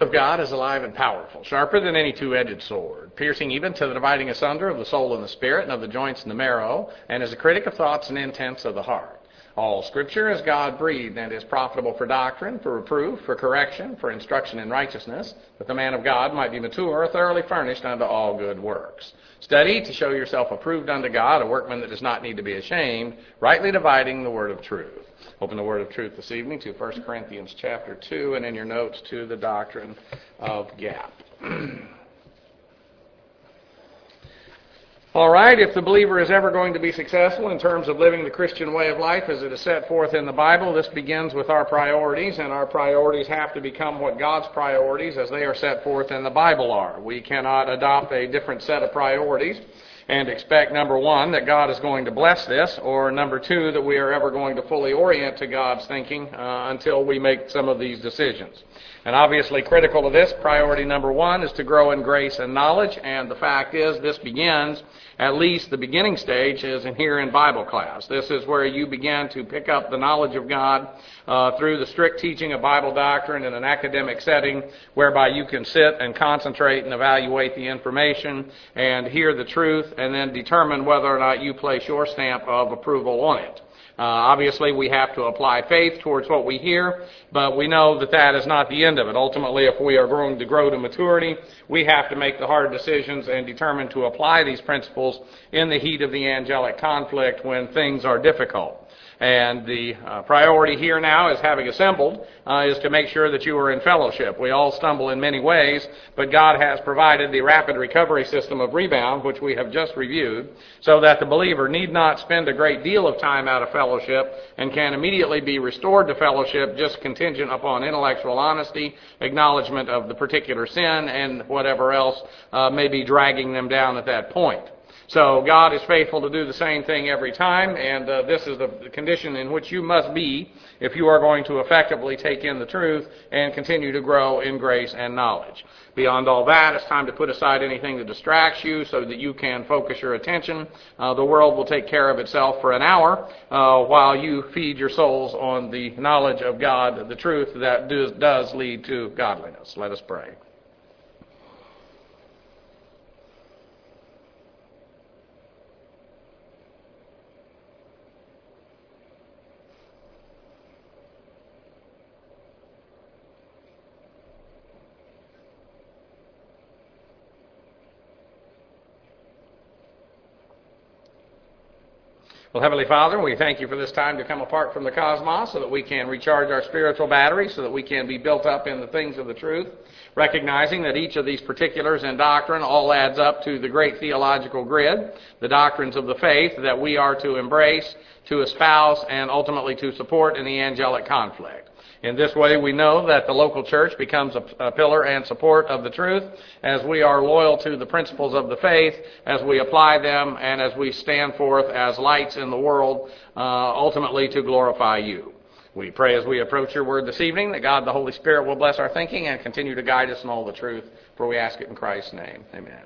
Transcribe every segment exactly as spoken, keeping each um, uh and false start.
of God is alive and powerful, sharper than any two-edged sword, piercing even to the dividing asunder of the soul and the spirit, and of the joints and the marrow, and is a critic of thoughts and intents of the heart. All Scripture is God-breathed and is profitable for doctrine, for reproof, for correction, for instruction in righteousness, that the man of God might be mature, thoroughly furnished unto all good works. Study to show yourself approved unto God, a workman that does not need to be ashamed, rightly dividing the word of truth. Open the word of truth this evening to First Corinthians chapter two, and in your notes to the doctrine of gap. All right, if the believer is ever going to be successful in terms of living the Christian way of life as it is set forth in the Bible, this begins with our priorities, and our priorities have to become what God's priorities as they are set forth in the Bible are. We cannot adopt a different set of priorities and expect, number one, that God is going to bless this, or number two, that we are ever going to fully orient to God's thinking uh, until we make some of these decisions. And obviously critical to this, priority number one is to grow in grace and knowledge, and the fact is this begins, at least the beginning stage is in here in Bible class. This is where you begin to pick up the knowledge of God uh, through the strict teaching of Bible doctrine in an academic setting whereby you can sit and concentrate and evaluate the information and hear the truth and then determine whether or not you place your stamp of approval on it. Uh, obviously, we have to apply faith towards what we hear, but we know that that is not the end of it. Ultimately, if we are going to grow to maturity, we have to make the hard decisions and determine to apply these principles in the heat of the angelic conflict when things are difficult. And the uh, priority here now, is having assembled, uh, is to make sure that you are in fellowship. We all stumble in many ways, but God has provided the rapid recovery system of rebound, which we have just reviewed, so that the believer need not spend a great deal of time out of fellowship and can immediately be restored to fellowship just contingent upon intellectual honesty, acknowledgement of the particular sin, and whatever else uh, may be dragging them down at that point. So God is faithful to do the same thing every time, and uh, this is the condition in which you must be if you are going to effectively take in the truth and continue to grow in grace and knowledge. Beyond all that, it's time to put aside anything that distracts you so that you can focus your attention. Uh, the world will take care of itself for an hour uh, while you feed your souls on the knowledge of God, the truth that does, does lead to godliness. Let us pray. Well, Heavenly Father, we thank you for this time to come apart from the cosmos so that we can recharge our spiritual batteries, so that we can be built up in the things of the truth, recognizing that each of these particulars in doctrine all adds up to the great theological grid, the doctrines of the faith that we are to embrace, to espouse, and ultimately to support in the angelic conflict. In this way, we know that the local church becomes a, a pillar and support of the truth as we are loyal to the principles of the faith, as we apply them, and as we stand forth as lights in the world, uh, ultimately to glorify you. We pray as we approach your word this evening that God the Holy Spirit will bless our thinking and continue to guide us in all the truth, for we ask it in Christ's name. Amen.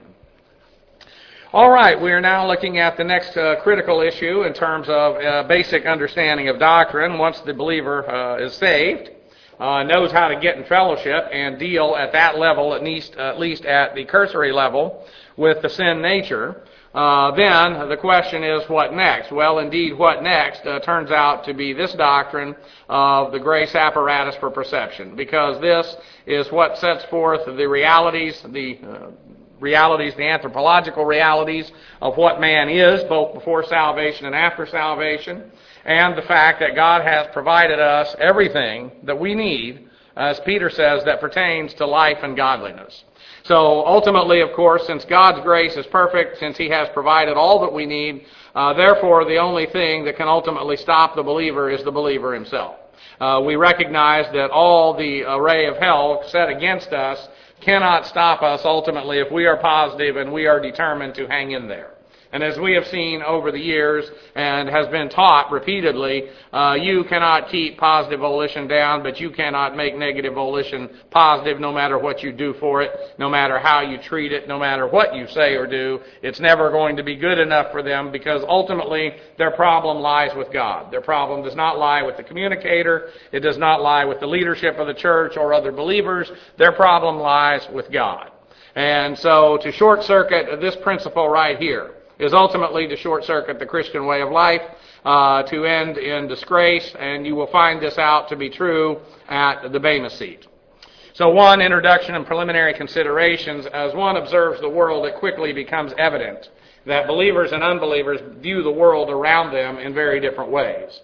All right, we are now looking at the next uh, critical issue in terms of uh, basic understanding of doctrine. Once the believer uh, is saved, uh, knows how to get in fellowship and deal at that level, at least, at least at the cursory level, with the sin nature, uh, then the question is, what next? Well, indeed, what next uh, turns out to be this doctrine of the grace apparatus for perception, because this is what sets forth the realities, the uh, realities, the anthropological realities of what man is, both before salvation and after salvation, and the fact that God has provided us everything that we need, as Peter says, that pertains to life and godliness. So ultimately, of course, since God's grace is perfect, since He has provided all that we need, uh, therefore the only thing that can ultimately stop the believer is the believer himself. Uh, we recognize that all the array of hell set against us cannot stop us ultimately if we are positive and we are determined to hang in there. And as we have seen over the years and has been taught repeatedly, uh, you cannot keep positive volition down, but you cannot make negative volition positive no matter what you do for it, no matter how you treat it, no matter what you say or do. It's never going to be good enough for them, because ultimately their problem lies with God. Their problem does not lie with the communicator. It does not lie with the leadership of the church or other believers. Their problem lies with God. And so to short circuit this principle right here is ultimately to short circuit the Christian way of life, uh, to end in disgrace, and you will find this out to be true at the Bema seat. So one, introduction and preliminary considerations. As one observes the world, it quickly becomes evident that believers and unbelievers view the world around them in very different ways.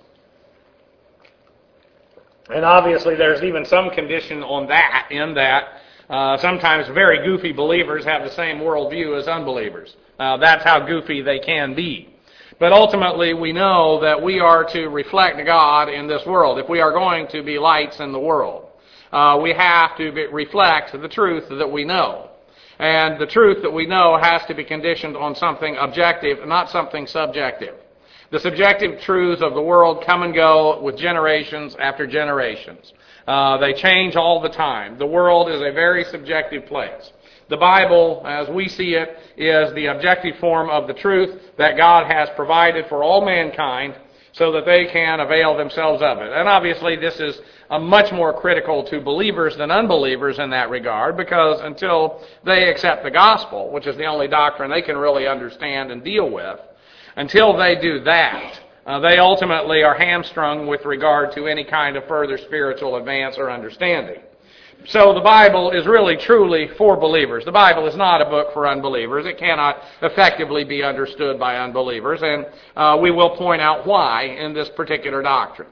And obviously there's even some condition on that, in that uh, sometimes very goofy believers have the same worldview as unbelievers. Uh, that's how goofy they can be. But ultimately, we know that we are to reflect God in this world. If we are going to be lights in the world, uh, we have to be, reflect the truth that we know. And the truth that we know has to be conditioned on something objective, not something subjective. The subjective truths of the world come and go with generations after generations. Uh, they change all the time. The world is a very subjective place. The Bible, as we see it, is the objective form of the truth that God has provided for all mankind so that they can avail themselves of it. And obviously this is a much more critical to believers than unbelievers in that regard, because until they accept the gospel, which is the only doctrine they can really understand and deal with, until they do that, uh, they ultimately are hamstrung with regard to any kind of further spiritual advance or understanding. So the Bible is really truly for believers. The Bible is not a book for unbelievers. It cannot effectively be understood by unbelievers, and uh, we will point out why in this particular doctrine.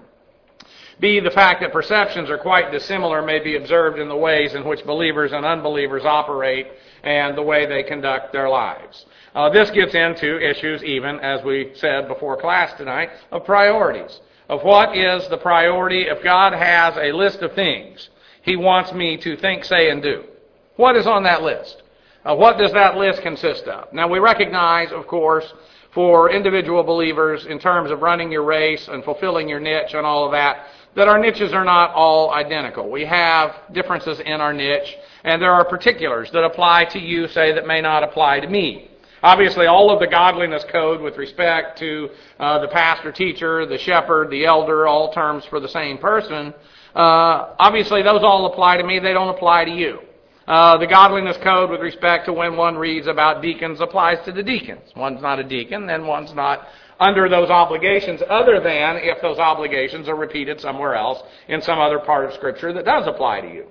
B, the fact that perceptions are quite dissimilar may be observed in the ways in which believers and unbelievers operate and the way they conduct their lives. Uh, this gets into issues, even, as we said before class tonight, of priorities. Of what is the priority if God has a list of things He wants me to think, say, and do. What is on that list? Uh, what does that list consist of? Now, we recognize, of course, for individual believers, in terms of running your race and fulfilling your niche and all of that, that our niches are not all identical. We have differences in our niche, and there are particulars that apply to you, say, that may not apply to me. Obviously, all of the godliness code with respect to uh, the pastor, teacher, the shepherd, the elder, all terms for the same person, Uh, obviously, those all apply to me. They don't apply to you. Uh, the godliness code with respect to when one reads about deacons applies to the deacons. One's not a deacon, then one's not under those obligations, other than if those obligations are repeated somewhere else in some other part of Scripture that does apply to you.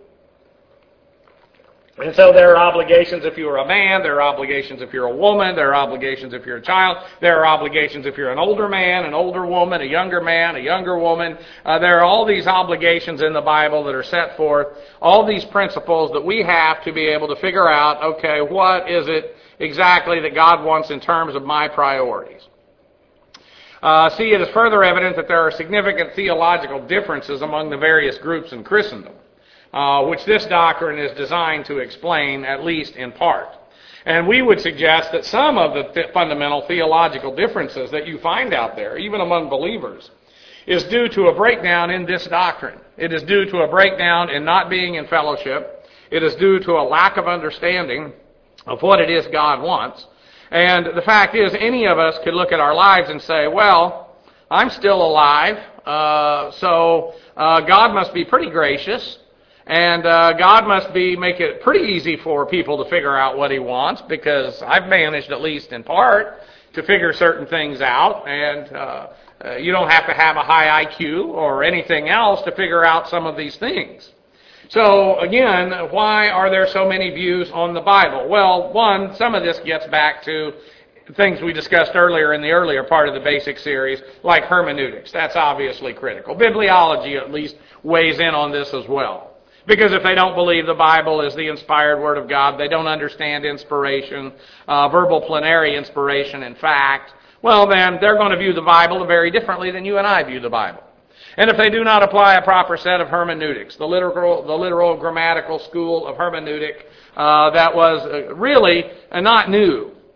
And so there are obligations if you're a man, there are obligations if you're a woman, there are obligations if you're a child, there are obligations if you're an older man, an older woman, a younger man, a younger woman. Uh, there are all these obligations in the Bible that are set forth, all these principles that we have to be able to figure out, okay, what is it exactly that God wants in terms of my priorities? Uh, see, it is further evident that there are significant theological differences among the various groups in Christendom. Uh, which this doctrine is designed to explain, at least in part. And we would suggest that some of the th- fundamental theological differences that you find out there, even among believers, is due to a breakdown in this doctrine. It is due to a breakdown in not being in fellowship. It is due to a lack of understanding of what it is God wants. And the fact is, any of us could look at our lives and say, well, I'm still alive, uh, so uh, God must be pretty gracious. And uh, God must be make it pretty easy for people to figure out what He wants, because I've managed, at least in part, to figure certain things out. And uh, uh, you don't have to have a high I Q or anything else to figure out some of these things. So again, why are there so many views on the Bible? Well, one, some of this gets back to things we discussed earlier in the earlier part of the basic series, like hermeneutics. That's obviously critical. Bibliology at least weighs in on this as well. Because if they don't believe the Bible is the inspired Word of God, they don't understand inspiration, uh, verbal plenary inspiration, in fact, well then, they're going to view the Bible very differently than you and I view the Bible. And if they do not apply a proper set of hermeneutics, the literal, the literal grammatical school of hermeneutic uh, that was uh, really uh, not new.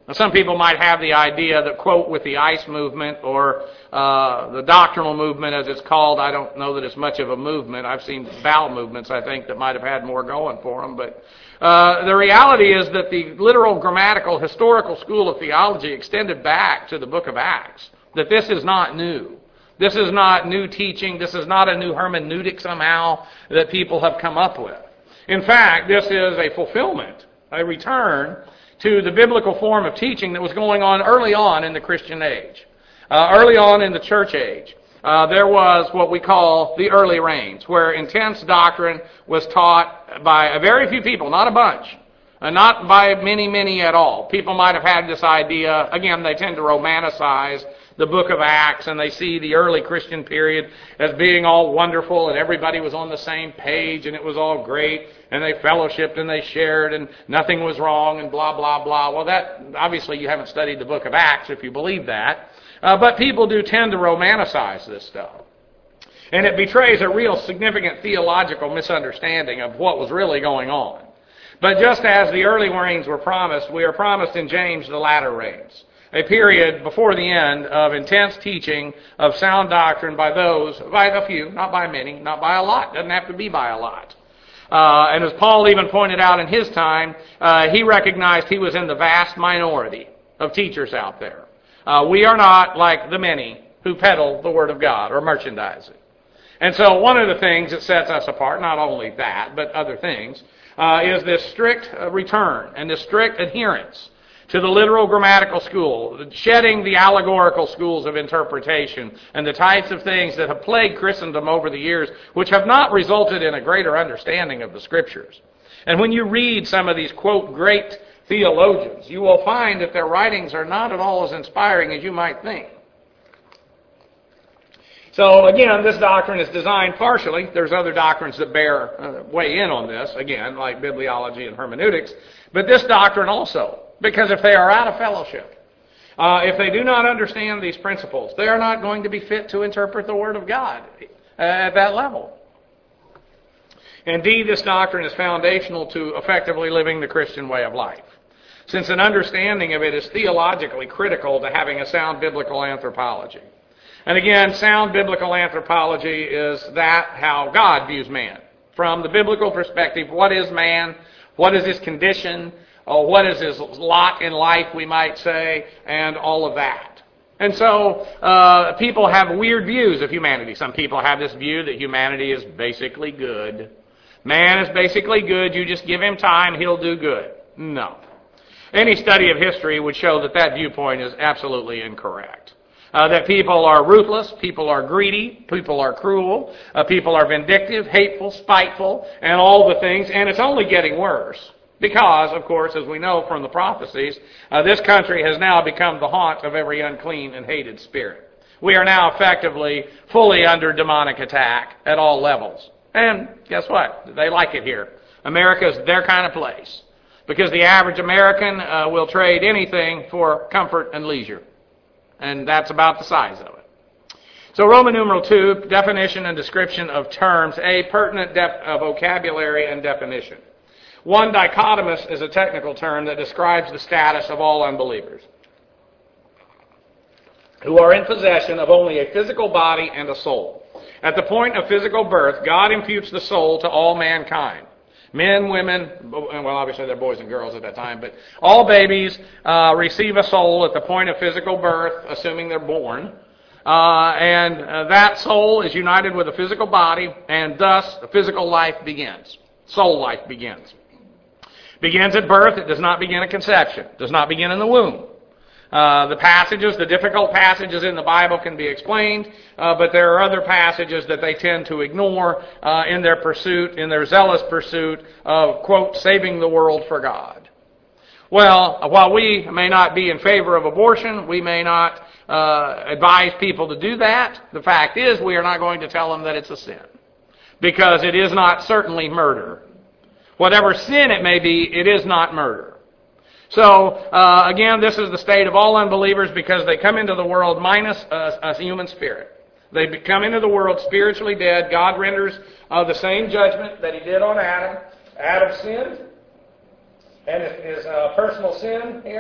Now, some people might have the idea that, quote, with the ICE movement or uh, the doctrinal movement as it's called, I don't know that it's much of a movement. I've seen bowel movements, I think, that might have had more going for them. But uh, the reality is that the literal, grammatical, historical school of theology extended back to the book of Acts, that this is not new. This is not new teaching. This is not a new hermeneutic somehow that people have come up with. In fact, this is a fulfillment, a return to the biblical form of teaching that was going on early on in the Christian age. Uh, early on in the church age, uh, there was what we call the early rains, where intense doctrine was taught by a very few people, not a bunch, uh, not by many, many at all. People might have had this idea. Again, they tend to romanticize the book of Acts, and they see the early Christian period as being all wonderful, and everybody was on the same page, and it was all great, and they fellowshiped, and they shared, and nothing was wrong, and blah, blah, blah. Well, that obviously you haven't studied the book of Acts if you believe that, uh, but people do tend to romanticize this stuff. And it betrays a real significant theological misunderstanding of what was really going on. But just as the early rains were promised, we are promised in James the latter rains, a period before the end of intense teaching of sound doctrine by those, by a few, not by many, not by a lot. Doesn't have to be by a lot. Uh, and as Paul even pointed out in his time, uh, he recognized he was in the vast minority of teachers out there. Uh, we are not like the many who peddle the Word of God or merchandise it. And so one of the things that sets us apart, not only that, but other things, uh, is this strict uh, return and this strict adherence to the literal grammatical school, shedding the allegorical schools of interpretation and the types of things that have plagued Christendom over the years, which have not resulted in a greater understanding of the Scriptures. And when you read some of these, quote, great theologians, you will find that their writings are not at all as inspiring as you might think. So, again, this doctrine is designed partially. There's other doctrines that bear uh, weigh in on this, again, like bibliology and hermeneutics. But this doctrine also, because if they are out of fellowship, uh, if they do not understand these principles, they are not going to be fit to interpret the Word of God uh, at that level. Indeed, this doctrine is foundational to effectively living the Christian way of life, since an understanding of it is theologically critical to having a sound biblical anthropology. And again, sound biblical anthropology is that how God views man. From the biblical perspective, what is man? What is his condition? Or what is his lot in life, we might say, and all of that. And so uh, people have weird views of humanity. Some people have this view that humanity is basically good. Man is basically good. You just give him time, he'll do good. No. Any study of history would show that that viewpoint is absolutely incorrect. Uh, that people are ruthless, people are greedy, people are cruel, uh, people are vindictive, hateful, spiteful, and all the things, and it's only getting worse. Because, of course, as we know from the prophecies, uh, this country has now become the haunt of every unclean and hated spirit. We are now effectively fully under demonic attack at all levels. And guess what? They like it here. America's their kind of place. Because the average American uh, will trade anything for comfort and leisure. And that's about the size of it. So Roman numeral two, definition and description of terms. A, pertinent dep- uh, vocabulary and definition. One, dichotomous is a technical term that describes the status of all unbelievers who are in possession of only a physical body and a soul. At the point of physical birth, God imputes the soul to all mankind. Men, women, well, obviously they're boys and girls at that time, but all babies uh, receive a soul at the point of physical birth, assuming they're born. Uh, and uh, that soul is united with a physical body, and thus the physical life begins. Soul life begins. Begins at birth. It does not begin at conception. It does not begin in the womb. Uh, the passages, the difficult passages in the Bible can be explained, uh, but there are other passages that they tend to ignore uh, in their pursuit, in their zealous pursuit of, quote, saving the world for God. Well, while we may not be in favor of abortion, we may not uh, advise people to do that, the fact is we are not going to tell them that it's a sin, because it is not certainly murder. Whatever sin it may be, it is not murder. So, uh, again, this is the state of all unbelievers because they come into the world minus a, a human spirit. They come into the world spiritually dead. God renders uh, the same judgment that he did on Adam. Adam sinned, and his uh, personal sin here,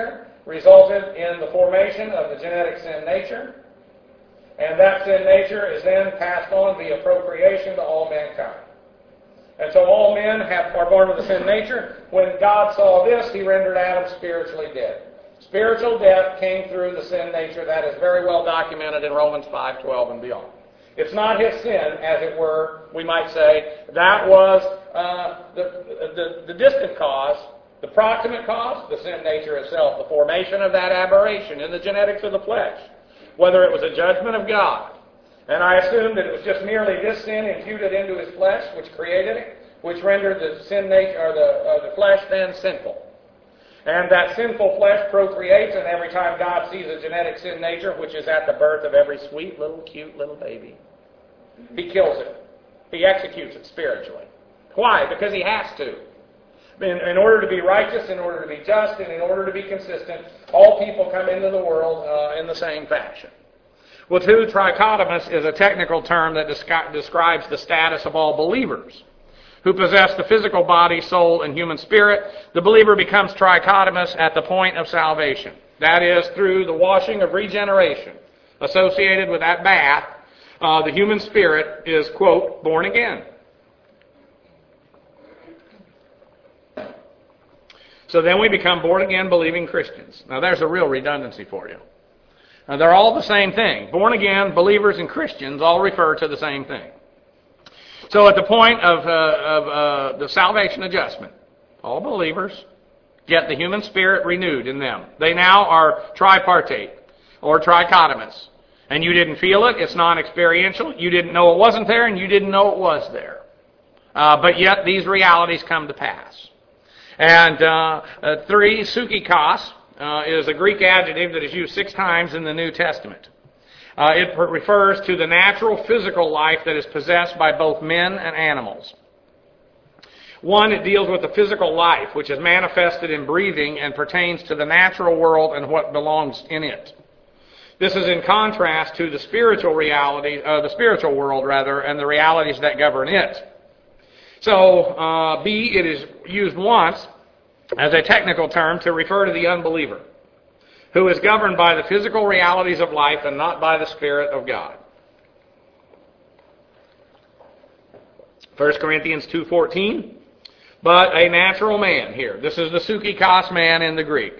resulted in the formation of the genetic sin nature, and that sin nature is then passed on via procreation to all mankind. And so all men have, are born with a sin nature. When God saw this, He rendered Adam spiritually dead. Spiritual death came through the sin nature. That is very well documented in Romans five twelve and beyond. It's not his sin, as it were, we might say. That was uh, the, the, the distant cause. The proximate cause, the sin nature itself, the formation of that aberration in the genetics of the flesh, whether it was a judgment of God. And I assume that it was just merely this sin imputed into his flesh which created it, which rendered the sin nature or the, uh, the flesh then sinful. And that sinful flesh procreates, and every time God sees a genetic sin nature, which is at the birth of every sweet little cute little baby, He kills it. He executes it spiritually. Why? Because He has to. In, in order to be righteous, in order to be just, and in order to be consistent, all people come into the world uh, in the same fashion. Well, too, trichotomous is a technical term that descri- describes the status of all believers who possess the physical body, soul, and human spirit. The believer becomes trichotomous at the point of salvation. That is, through the washing of regeneration associated with that bath, uh, the human spirit is, quote, born again. So then we become born-again believing Christians. Now there's a real redundancy for you. Now, they're all the same thing. Born-again believers and Christians all refer to the same thing. So at the point of, uh, of uh, the salvation adjustment, all believers get the human spirit renewed in them. They now are tripartite or trichotomous. And you didn't feel it. It's non-experiential. You didn't know it wasn't there, and you didn't know it was there. Uh, but yet these realities come to pass. And uh, uh, three, psychikos, uh, is a Greek adjective that is used six times in the New Testament. Uh, it per- refers to the natural physical life that is possessed by both men and animals. One, it deals with the physical life, which is manifested in breathing and pertains to the natural world and what belongs in it. This is in contrast to the spiritual reality, uh, the spiritual world rather, and the realities that govern it. So, uh, B, it is used once as a technical term to refer to the unbeliever, who is governed by the physical realities of life and not by the Spirit of God. First Corinthians two fourteen, but a natural man here. This is the psychikos man in the Greek.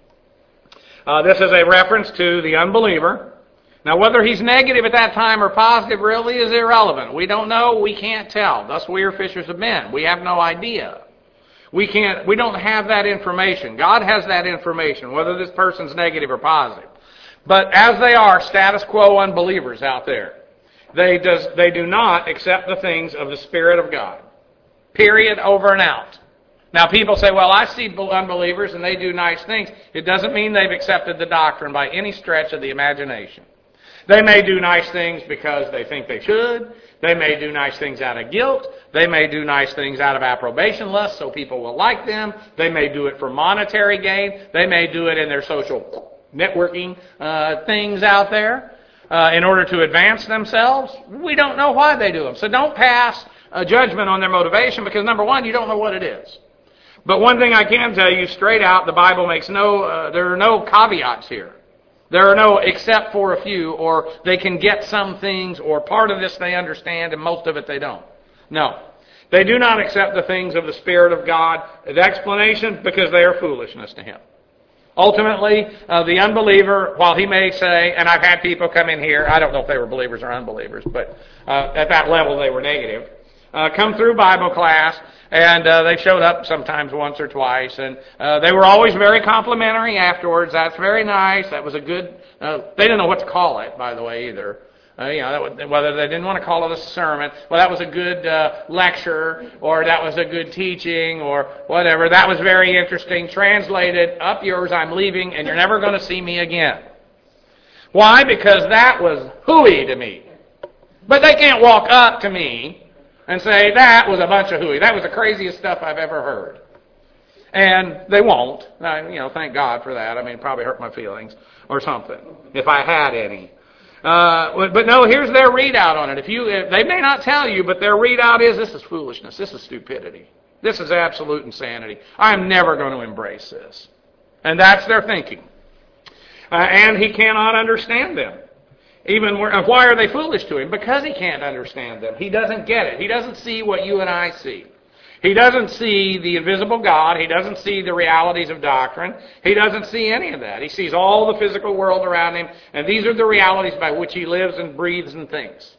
Uh, this is a reference to the unbeliever. Now, whether he's negative at that time or positive really is irrelevant. We don't know. We can't tell. Thus, we are fishers of men. We have no idea. We can't. We don't have that information. God has that information, whether this person's negative or positive. But as they are status quo unbelievers out there, they does they do not accept the things of the Spirit of God. Period. Over and out. Now, people say, well, I see unbelievers and they do nice things. It doesn't mean they've accepted the doctrine by any stretch of the imagination. They may do nice things because they think they should. They may do nice things out of guilt. They may do nice things out of approbation lust so people will like them. They may do it for monetary gain. They may do it in their social networking uh, things out there uh, in order to advance themselves. We don't know why they do them. So don't pass a judgment on their motivation because, number one, you don't know what it is. But one thing I can tell you straight out, the Bible makes no, uh, there are no caveats here. There are no except for a few, or they can get some things, or part of this they understand and most of it they don't. No. They do not accept the things of the Spirit of God. The explanation, because they are foolishness to Him. Ultimately, uh, the unbeliever, while he may say, and I've had people come in here, I don't know if they were believers or unbelievers, but uh, at that level they were negative, uh, come through Bible class, and uh, they showed up sometimes once or twice, and uh, they were always very complimentary afterwards. That's very nice. That was a good, uh, they didn't know what to call it, by the way, either. Uh, you know, that was, whether they didn't want to call it a sermon, well, that was a good uh, lecture, or that was a good teaching, or whatever. That was very interesting. Translated, up yours, I'm leaving, and you're never going to see me again. Why? Because that was hooey to me. But they can't walk up to me and say, that was a bunch of hooey. That was the craziest stuff I've ever heard. And they won't. I, you know, thank God for that. I mean, it probably hurt my feelings or something, if I had any. Uh, but no, here's their readout on it. If you, if, they may not tell you, but their readout is, this is foolishness. This is stupidity. This is absolute insanity. I'm never going to embrace this. And that's their thinking. Uh, and he cannot understand them. Even where, uh, why are they foolish to him? Because he can't understand them. He doesn't get it. He doesn't see what you and I see. He doesn't see the invisible God. He doesn't see the realities of doctrine. He doesn't see any of that. He sees all the physical world around him, and these are the realities by which he lives and breathes and thinks.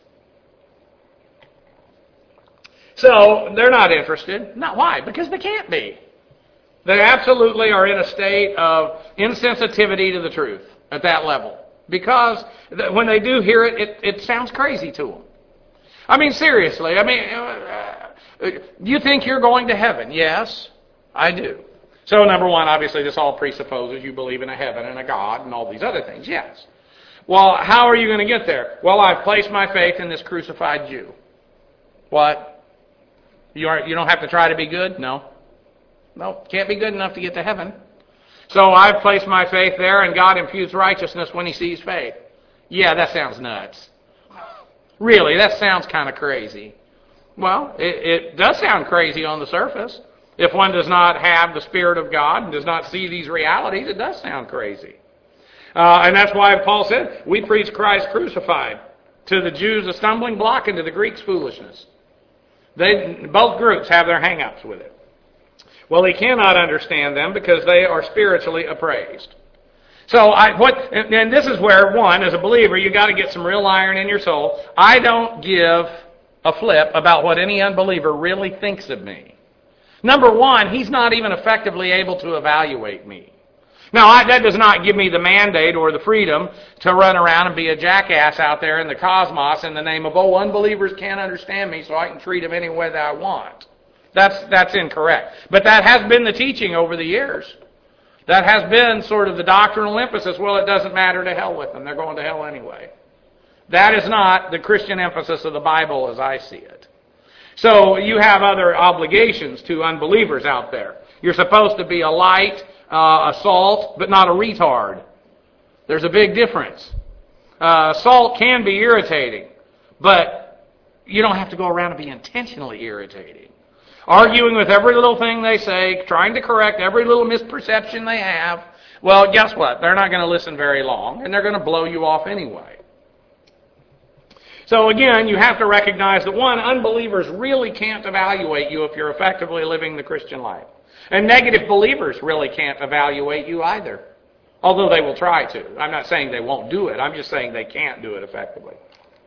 So they're not interested. Not why? Because they can't be. They absolutely are in a state of insensitivity to the truth at that level. Because when they do hear it, it, it sounds crazy to them. I mean, seriously. I mean, uh, you think you're going to heaven? Yes, I do. So, number one, obviously, this all presupposes you believe in a heaven and a God and all these other things. Yes. Well, how are you going to get there? Well, I've placed my faith in this crucified Jew. What? You aren't, you don't have to try to be good? No. No, can't be good enough to get to heaven. So I've placed my faith there, and God imputes righteousness when he sees faith. Yeah, that sounds nuts. Really, that sounds kind of crazy. Well, it, it does sound crazy on the surface. If one does not have the Spirit of God and does not see these realities, it does sound crazy. Uh, and that's why Paul said, we preach Christ crucified. To the Jews, a stumbling block, and to the Greeks, foolishness. They, both groups have their hang-ups with it. Well, he cannot understand them because they are spiritually appraised. So, I, what, and, and this is where, one, as a believer, you've got to get some real iron in your soul. I don't give a flip about what any unbeliever really thinks of me. Number one, he's not even effectively able to evaluate me. Now, I, that does not give me the mandate or the freedom to run around and be a jackass out there in the cosmos in the name of, oh, unbelievers can't understand me, so I can treat them any way that I want. That's that's incorrect. But that has been the teaching over the years. That has been sort of the doctrinal emphasis. Well, it doesn't matter, to hell with them. They're going to hell anyway. That is not the Christian emphasis of the Bible as I see it. So you have other obligations to unbelievers out there. You're supposed to be a light, uh, a salt, but not a retard. There's a big difference. Uh, salt can be irritating, but you don't have to go around and be intentionally irritating. Arguing with every little thing they say, trying to correct every little misperception they have. Well, guess what? They're not going to listen very long, and they're going to blow you off anyway. So again, you have to recognize that, one, unbelievers really can't evaluate you if you're effectively living the Christian life. And negative believers really can't evaluate you either, although they will try to. I'm not saying they won't do it. I'm just saying they can't do it effectively.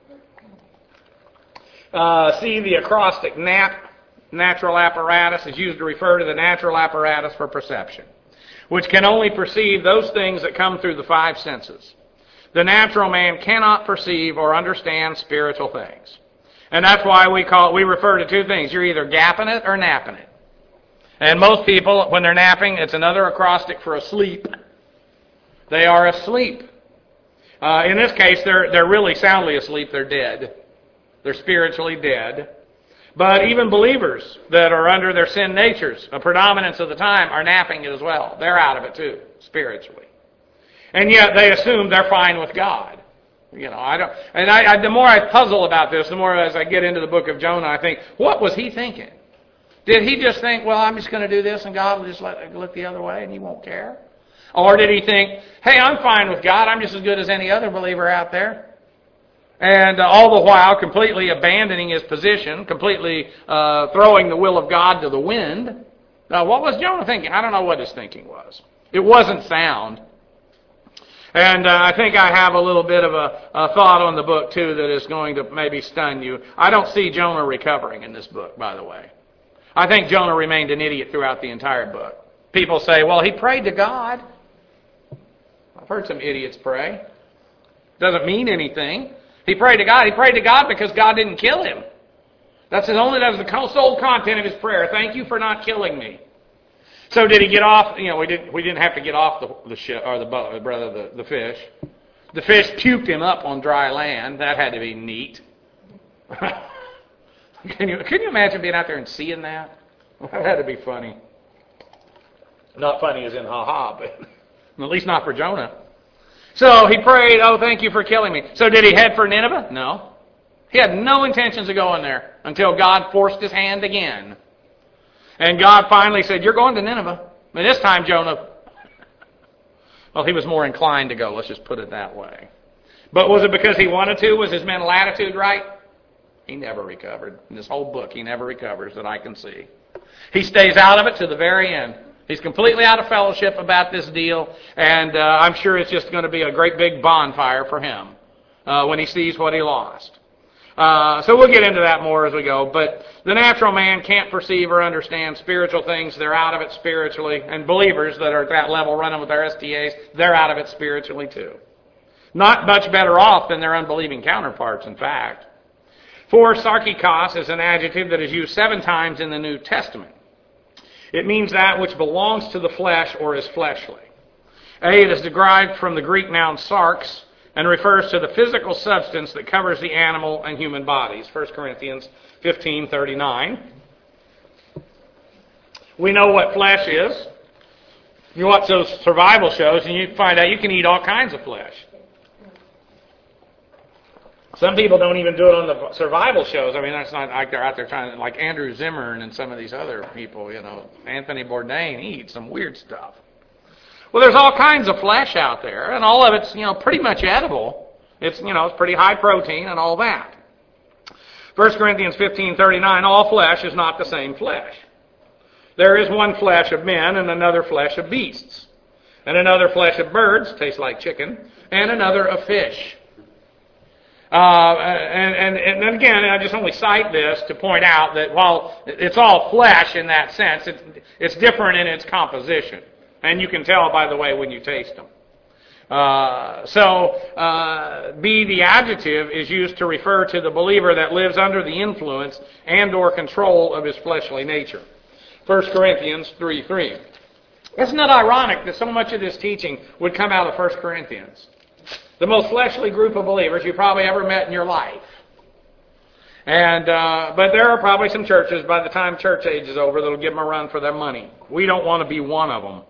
Uh, see the acrostic N A P. Natural apparatus is used to refer to the natural apparatus for perception, which can only perceive those things that come through the five senses. The natural man cannot perceive or understand spiritual things. And that's why we call we refer to two things. You're either gapping it or napping it. And most people, when they're napping, it's another acrostic for asleep. They are asleep. Uh, in this case, they're, they're really soundly asleep. They're dead. They're spiritually dead. But even believers that are under their sin natures, a predominance of the time, are napping it as well. They're out of it too, spiritually. And yet they assume they're fine with God. You know, I don't. And I, I, the more I puzzle about this, the more as I get into the book of Jonah, I think, what was he thinking? Did he just think, well, I'm just going to do this and God will just let look the other way and he won't care? Or did he think, hey, I'm fine with God. I'm just as good as any other believer out there. And uh, all the while completely abandoning his position, completely uh, throwing the will of God to the wind. Now, what was Jonah thinking? I don't know what his thinking was. It wasn't sound. And uh, I think I have a little bit of a, a thought on the book, too, that is going to maybe stun you. I don't see Jonah recovering in this book, by the way. I think Jonah remained an idiot throughout the entire book. People say, well, he prayed to God. I've heard some idiots pray. Doesn't mean anything. He prayed to God. He prayed to God because God didn't kill him. That's his only, that was the sole content of his prayer. Thank you for not killing me. So did he get off? You know, we didn't. We didn't have to get off the the ship or the brother the the fish. The fish puked him up on dry land. That had to be neat. Can you can you imagine being out there and seeing that? That had to be funny. Not funny as in ha ha, but at least not for Jonah. So he prayed, oh, thank you for killing me. So did he head for Nineveh? No. He had no intentions of going there until God forced his hand again. And God finally said, you're going to Nineveh. And this time Jonah, Well, he was more inclined to go, let's just put it that way. But was it because he wanted to? Was his mental attitude right? He never recovered. In this whole book, he never recovers that I can see. He stays out of it to the very end. He's completely out of fellowship about this deal, and uh, I'm sure it's just going to be a great big bonfire for him uh, when he sees what he lost. Uh, so we'll get into that more as we go, but the natural man can't perceive or understand spiritual things. They're out of it spiritually, and believers that are at that level running with their S T As, they're out of it spiritually too. Not much better off than their unbelieving counterparts, in fact. For sarkikos is an adjective that is used seven times in the New Testament. It means that which belongs to the flesh or is fleshly. A, it is derived from the Greek noun sarx and refers to the physical substance that covers the animal and human bodies. First Corinthians fifteen thirty-nine. We know what flesh is. You watch those survival shows and you find out you can eat all kinds of flesh. Some people don't even do it on the survival shows. I mean, that's not like they're out there trying to, like Andrew Zimmern and some of these other people, you know, Anthony Bourdain, he eats some weird stuff. Well, there's all kinds of flesh out there, and all of it's, you know, pretty much edible. It's, you know, it's pretty high protein and all that. First Corinthians fifteen thirty-nine, all flesh is not the same flesh. There is one flesh of men and another flesh of beasts, and another flesh of birds, tastes like chicken, and another of fish. Uh, and, and, and again, I just only cite this to point out that while it's all flesh in that sense, it's, it's different in its composition. And you can tell, by the way, when you taste them. Uh, so, uh, B, the adjective is used to refer to the believer that lives under the influence and or control of his fleshly nature. First Corinthians three three. Isn't it ironic that so much of this teaching would come out of First Corinthians? The most fleshly group of believers you probably ever met in your life. And uh, but there are probably some churches by the time church age is over that'll give them a run for their money. We don't want to be one of them.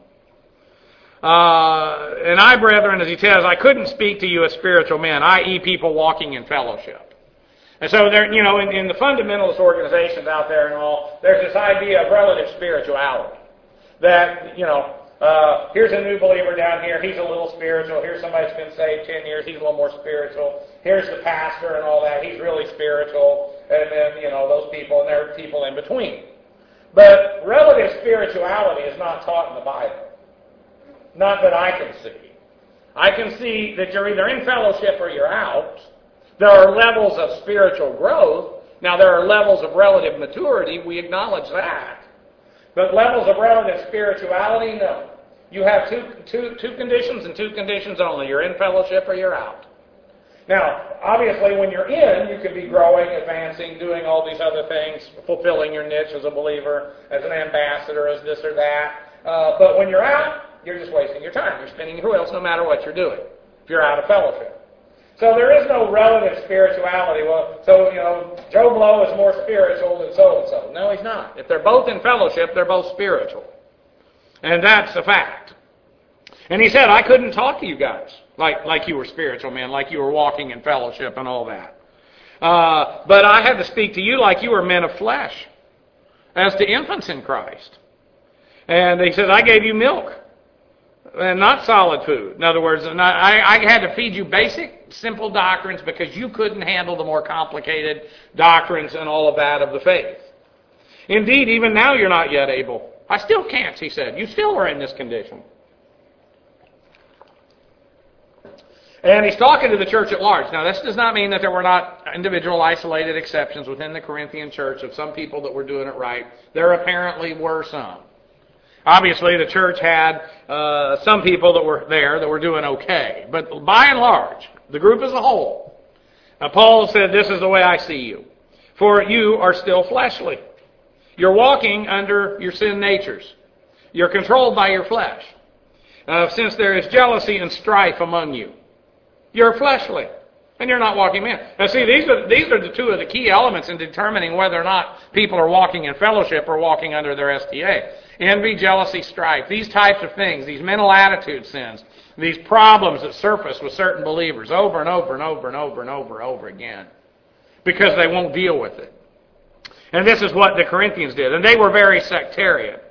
Uh, and I, brethren, as he says, I couldn't speak to you as spiritual men, that is people walking in fellowship. And so there, you know, in, in the fundamentalist organizations out there and all, there's this idea of relative spirituality. That, you know, Uh, here's a new believer down here. He's a little spiritual. Here's somebody that's been saved ten years. He's a little more spiritual. Here's the pastor and all that. He's really spiritual. And then, you know, those people, and there are people in between. But relative spirituality is not taught in the Bible. Not that I can see. I can see that you're either in fellowship or you're out. There are levels of spiritual growth. Now, there are levels of relative maturity. We acknowledge that. But levels of relative spirituality, no. You have two, two, two conditions and two conditions only. You're in fellowship or you're out. Now, obviously, when you're in, you can be growing, advancing, doing all these other things, fulfilling your niche as a believer, as an ambassador, as this or that. Uh, but when you're out, you're just wasting your time. You're spinning your wheels no matter what you're doing, if you're out of fellowship. So there is no relative spirituality. Well, so, you know, Joe Blow is more spiritual than so-and-so. No, he's not. If they're both in fellowship, they're both spiritual. And that's a fact. And he said, I couldn't talk to you guys like, like you were spiritual men, like you were walking in fellowship and all that. Uh, but I had to speak to you like you were men of flesh, as to infants in Christ. And he says, I gave you milk and not solid food. In other words, not, I, I had to feed you basic, simple doctrines because you couldn't handle the more complicated doctrines and all of that of the faith. Indeed, even now you're not yet able. I still can't, he said. You still are in this condition. And he's talking to the church at large. Now, this does not mean that there were not individual isolated exceptions within the Corinthian church of some people that were doing it right. There apparently were some. Obviously, the church had uh, some people that were there that were doing okay. But by and large, the group as a whole, uh, Paul said, this is the way I see you. For you are still fleshly. You're walking under your sin natures. You're controlled by your flesh. Uh, since there is jealousy and strife among you, you're fleshly. And you're not walking in. Now see, these are, these are the two of the key elements in determining whether or not people are walking in fellowship or walking under their S T A. Envy, jealousy, strife. These types of things, these mental attitude sins, these problems that surface with certain believers over and over and over and over and over and over again. Because they won't deal with it. And this is what the Corinthians did. And they were very sectarian.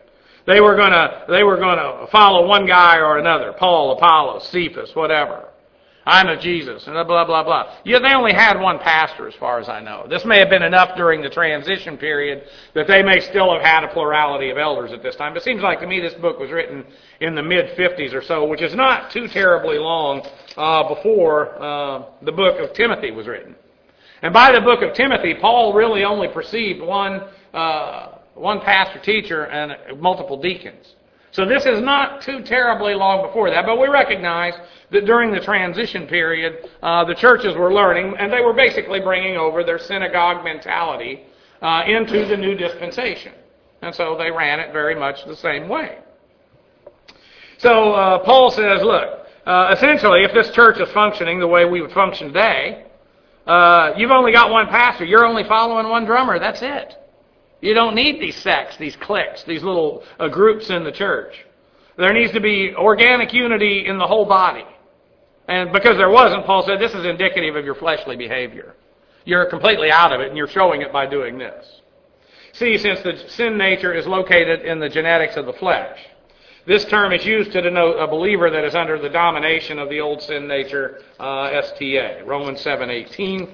They were going to they were going to follow one guy or another, Paul, Apollos, Cephas, whatever. I'm of Jesus, and blah, blah, blah. Yeah, they only had one pastor, as far as I know. This may have been enough during the transition period that they may still have had a plurality of elders at this time. It seems like to me this book was written in the mid-fifties or so, which is not too terribly long uh, before uh, the book of Timothy was written. And by the book of Timothy, Paul really only perceived one uh, one pastor-teacher and multiple deacons. So this is not too terribly long before that, but we recognize that during the transition period, uh, the churches were learning, and they were basically bringing over their synagogue mentality uh, into the new dispensation. And so they ran it very much the same way. So uh, Paul says, look, uh, essentially, if this church is functioning the way we would function today, uh, you've only got one pastor. You're only following one drummer. That's it. You don't need these sects, these cliques, these little uh, groups in the church. There needs to be organic unity in the whole body. And because there wasn't, Paul said, this is indicative of your fleshly behavior. You're completely out of it, and you're showing it by doing this. See, since the sin nature is located in the genetics of the flesh, this term is used to denote a believer that is under the domination of the old sin nature, uh, S T A. Romans seven eighteen.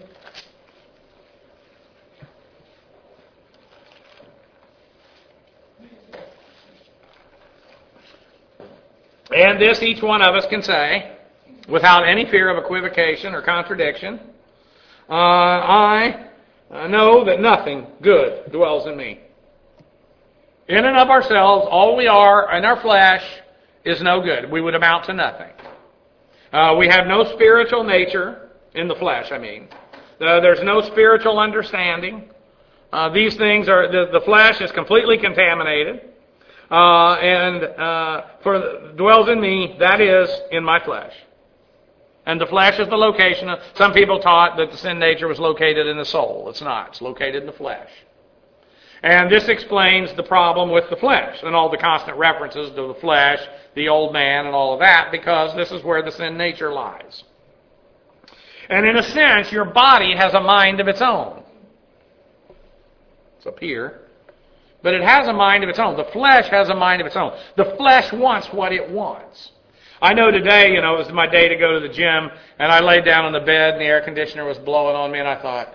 And this each one of us can say, without any fear of equivocation or contradiction, uh, I know that nothing good dwells in me. In and of ourselves, all we are in our flesh is no good. We would amount to nothing. Uh, we have no spiritual nature in the flesh, I mean. Uh, there's no spiritual understanding. Uh, these things are, the, the flesh is completely contaminated. Uh, and uh, for dwells in me, that is, in my flesh. And the flesh is the location of, some people taught that the sin nature was located in the soul. It's not. It's located in the flesh. And this explains the problem with the flesh and all the constant references to the flesh, the old man, and all of that, because this is where the sin nature lies. And in a sense, your body has a mind of its own. It's up here. But it has a mind of its own. The flesh has a mind of its own. The flesh wants what it wants. I know today, you know, it was my day to go to the gym, and I laid down on the bed, and the air conditioner was blowing on me, and I thought,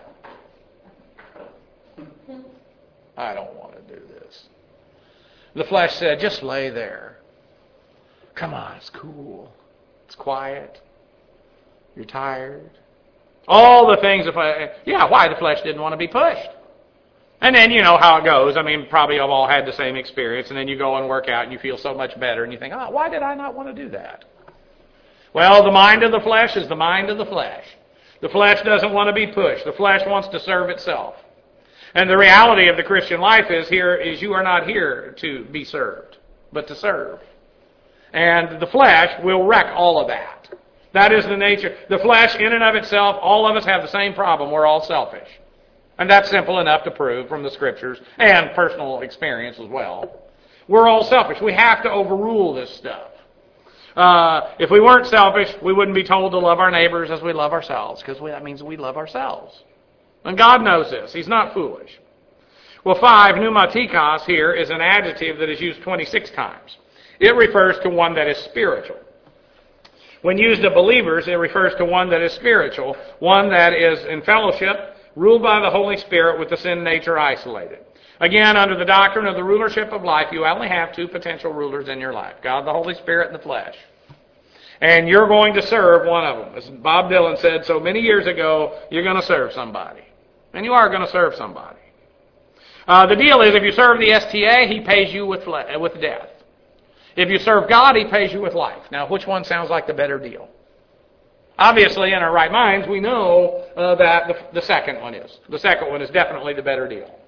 I don't want to do this. The flesh said, just lay there. Come on, it's cool. It's quiet. You're tired. All the things, if I, yeah, why the flesh didn't want to be pushed. And then you know how it goes. I mean, probably you've all had the same experience. And then you go and work out and you feel so much better. And you think, oh, why did I not want to do that? Well, the mind of the flesh is the mind of the flesh. The flesh doesn't want to be pushed. The flesh wants to serve itself. And the reality of the Christian life is here is you are not here to be served, but to serve. And the flesh will wreck all of that. That is the nature. The flesh in and of itself, all of us have the same problem. We're all selfish. And that's simple enough to prove from the Scriptures and personal experience as well. We're all selfish. We have to overrule this stuff. Uh, if we weren't selfish, we wouldn't be told to love our neighbors as we love ourselves, because that means we love ourselves. And God knows this. He's not foolish. Well, five, pneumatikos here is an adjective that is used twenty-six times. It refers to one that is spiritual. When used of believers, it refers to one that is spiritual, one that is in fellowship, ruled by the Holy Spirit with the sin nature isolated. Again, under the doctrine of the rulership of life, you only have two potential rulers in your life, God the Holy Spirit and the flesh. And you're going to serve one of them. As Bob Dylan said so many years ago, you're going to serve somebody. And you are going to serve somebody. Uh, the deal is, if you serve the S T A, he pays you with, fle- with death. If you serve God, he pays you with life. Now, which one sounds like the better deal? Obviously, in our right minds, we know uh, that the, the second one is. The second one is definitely the better deal.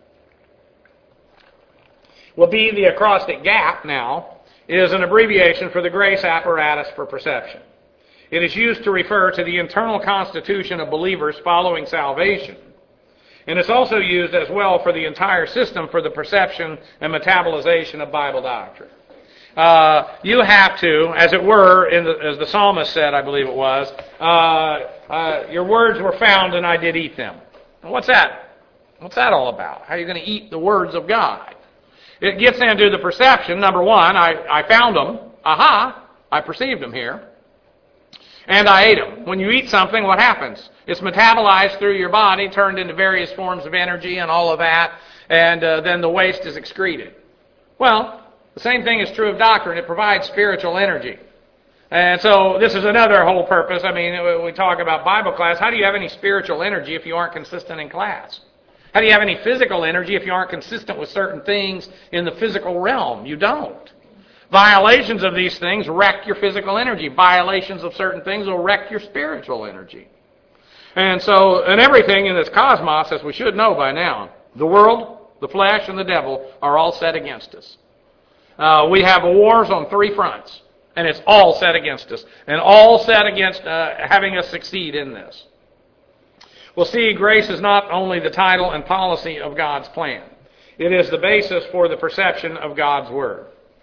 Well, B, the acrostic gap now, is an abbreviation for the grace apparatus for perception. It is used to refer to the internal constitution of believers following salvation. And it's also used as well for the entire system for the perception and metabolization of Bible doctrine. Uh, you have to, as it were, in the, as the psalmist said, I believe it was, uh, uh, your words were found and I did eat them. What's that? What's that all about? How are you going to eat the words of God? It gets into the perception. Number one, I, I found them. Aha, I perceived them here. And I ate them. When you eat something, what happens? It's metabolized through your body, turned into various forms of energy and all of that, and uh, then the waste is excreted. Well, the same thing is true of doctrine. It provides spiritual energy. And so this is another whole purpose. I mean, we talk about Bible class. How do you have any spiritual energy if you aren't consistent in class? How do you have any physical energy if you aren't consistent with certain things in the physical realm? You don't. Violations of these things wreck your physical energy. Violations of certain things will wreck your spiritual energy. And so, and everything in this cosmos, as we should know by now, the world, the flesh, and the devil are all set against us. Uh, we have wars on three fronts, and it's all set against us, and all set against uh, having us succeed in this. Well, see, grace is not only the title and policy of God's plan. It is the basis for the perception of God's Word.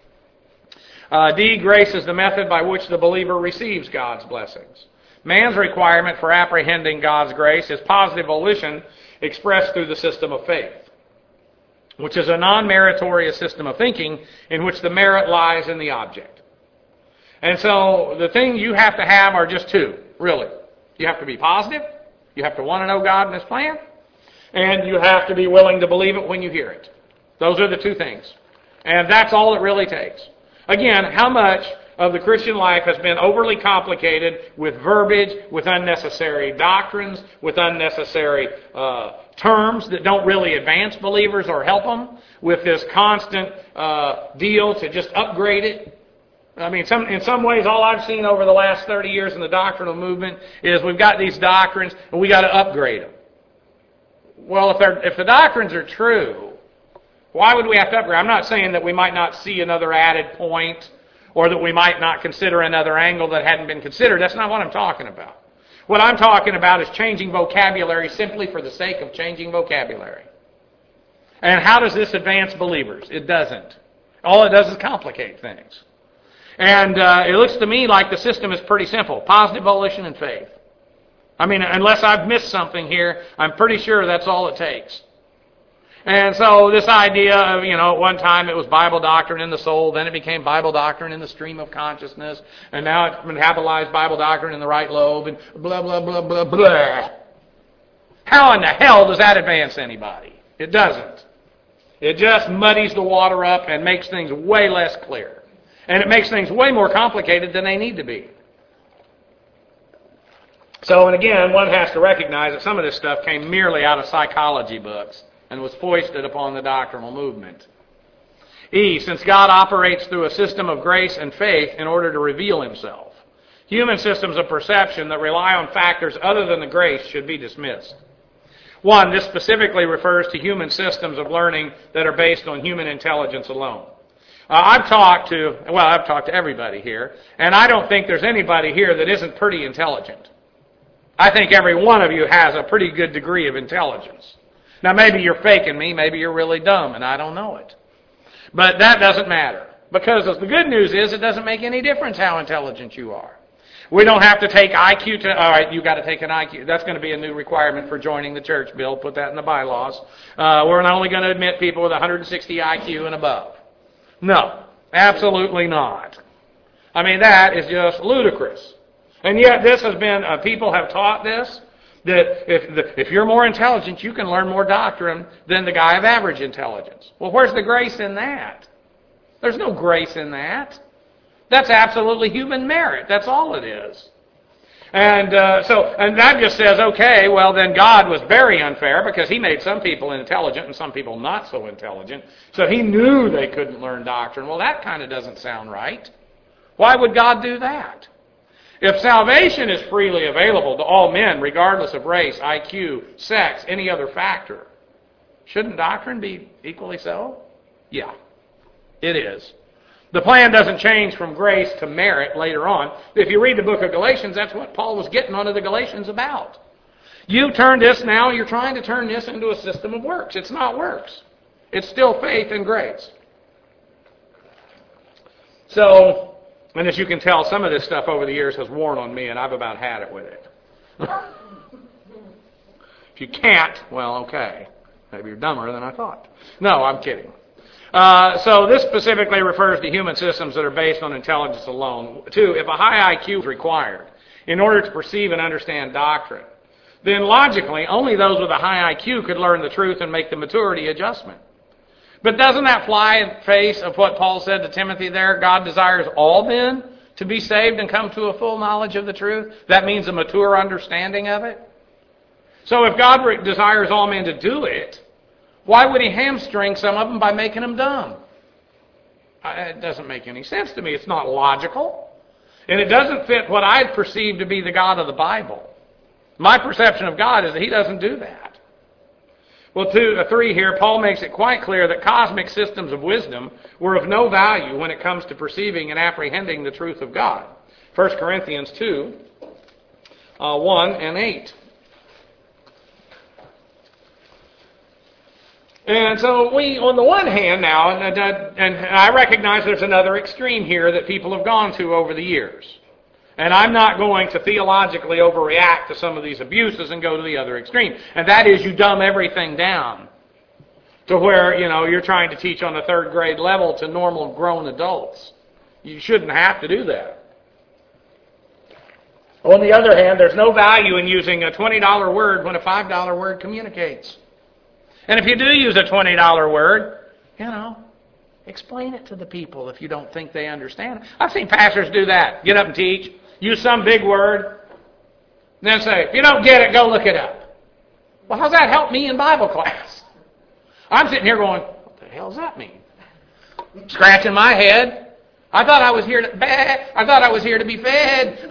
Uh, D, grace is the method by which the believer receives God's blessings. Man's requirement for apprehending God's grace is positive volition expressed through the system of faith, which is a non-meritorious system of thinking in which the merit lies in the object. And so the thing you have to have are just two, really. You have to be positive. You have to want to know God and His plan. And you have to be willing to believe it when you hear it. Those are the two things. And that's all it really takes. Again, how much of the Christian life has been overly complicated with verbiage, with unnecessary doctrines, with unnecessary uh, terms that don't really advance believers or help them, with this constant uh, deal to just upgrade it. I mean, some, in some ways, all I've seen over the last thirty years in the doctrinal movement is we've got these doctrines and we got to upgrade them. Well, if, they're, if the doctrines are true, why would we have to upgrade? I'm not saying that we might not see another added point or that we might not consider another angle that hadn't been considered. That's not what I'm talking about. What I'm talking about is changing vocabulary simply for the sake of changing vocabulary. And how does this advance believers? It doesn't. All it does is complicate things. And uh, it looks to me like the system is pretty simple. Positive volition and faith. I mean, unless I've missed something here, I'm pretty sure that's all it takes. And so this idea of, you know, at one time it was Bible doctrine in the soul, then it became Bible doctrine in the stream of consciousness, and now it's metabolized Bible doctrine in the right lobe, and blah, blah, blah, blah, blah. How in the hell does that advance anybody? It doesn't. It just muddies the water up and makes things way less clear. And it makes things way more complicated than they need to be. So, and again, one has to recognize that some of this stuff came merely out of psychology books and was foisted upon the doctrinal movement. E, since God operates through a system of grace and faith in order to reveal Himself, human systems of perception that rely on factors other than the grace should be dismissed. One, this specifically refers to human systems of learning that are based on human intelligence alone. Uh, I've talked to, well, I've talked to everybody here, and I don't think there's anybody here that isn't pretty intelligent. I think every one of you has a pretty good degree of intelligence. Now, maybe you're faking me, maybe you're really dumb, and I don't know it. But that doesn't matter, because the good news is it doesn't make any difference how intelligent you are. We don't have to take I Q to, all right, you've got to take an I Q. That's going to be a new requirement for joining the church, Bill. Put that in the bylaws. Uh, we're not only going to admit people with one hundred sixty I Q and above. No, absolutely not. I mean, that is just ludicrous. And yet this has been, uh, people have taught this, that if, the, if you're more intelligent, you can learn more doctrine than the guy of average intelligence. Well, where's the grace in that? There's no grace in that. That's absolutely human merit. That's all it is. And uh, so, and that just says, okay, well then God was very unfair because He made some people intelligent and some people not so intelligent. So He knew they couldn't learn doctrine. Well, that kind of doesn't sound right. Why would God do that? If salvation is freely available to all men, regardless of race, I Q, sex, any other factor, shouldn't doctrine be equally so? Yeah, it is. The plan doesn't change from grace to merit later on. If you read the book of Galatians, that's what Paul was getting onto the Galatians about. You turn this now, you're trying to turn this into a system of works. It's not works. It's still faith and grace. So, and as you can tell, some of this stuff over the years has worn on me, and I've about had it with it. If you can't, well, okay. Maybe you're dumber than I thought. No, I'm kidding. Uh, so this specifically refers to human systems that are based on intelligence alone. Two, if a high I Q is required in order to perceive and understand doctrine, then logically only those with a high I Q could learn the truth and make the maturity adjustment. But doesn't that fly in the face of what Paul said to Timothy there? God desires all men to be saved and come to a full knowledge of the truth. That means a mature understanding of it. So if God desires all men to do it, why would he hamstring some of them by making them dumb? It doesn't make any sense to me. It's not logical. And it doesn't fit what I perceive to be the God of the Bible. My perception of God is that he doesn't do that. Well, two, uh, three here, Paul makes it quite clear that cosmic systems of wisdom were of no value when it comes to perceiving and apprehending the truth of God. First Corinthians two, uh, one and eight. And so we, on the one hand now, and, and I recognize there's another extreme here that people have gone to over the years. And I'm not going to theologically overreact to some of these abuses and go to the other extreme. And that is you dumb everything down to where, you know, you're trying to teach on the third grade level to normal grown adults. You shouldn't have to do that. On the other hand, there's no value in using a twenty dollar word when a five dollar word communicates. And if you do use a twenty dollar word, you know, explain it to the people if you don't think they understand it. I've seen pastors do that. Get up and teach. Use some big word. And then say, if you don't get it, go look it up. Well, how's that help me in Bible class? I'm sitting here going, what the hell does that mean? Scratching my head. I thought I was here to bah, I thought I was here to be fed.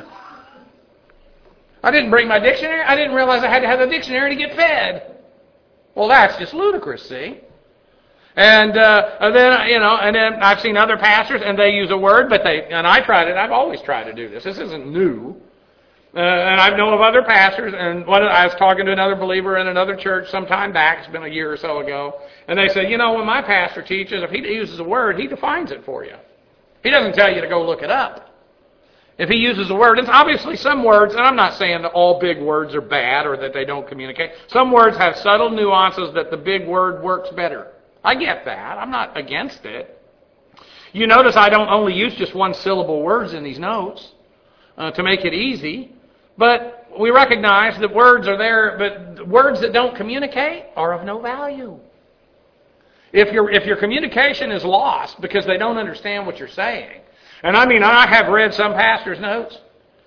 I didn't bring my dictionary. I didn't realize I had to have a dictionary to get fed. Well, that's just ludicrous, see? And, uh, and then, you know, and then I've seen other pastors, and they use a word, but they, and I tried it, I've always tried to do this. This isn't new. Uh, and I know of other pastors, and one, I was talking to another believer in another church some time back, it's been a year or so ago, and they said, you know, when my pastor teaches, if he uses a word, he defines it for you. He doesn't tell you to go look it up. If he uses a word, it's obviously some words, and I'm not saying that all big words are bad or that they don't communicate. Some words have subtle nuances that the big word works better. I get that. I'm not against it. You notice I don't only use just one syllable words in these notes uh, to make it easy, but we recognize that words are there, but words that don't communicate are of no value. If your if your communication is lost because they don't understand what you're saying, and I mean, I have read some pastors' notes,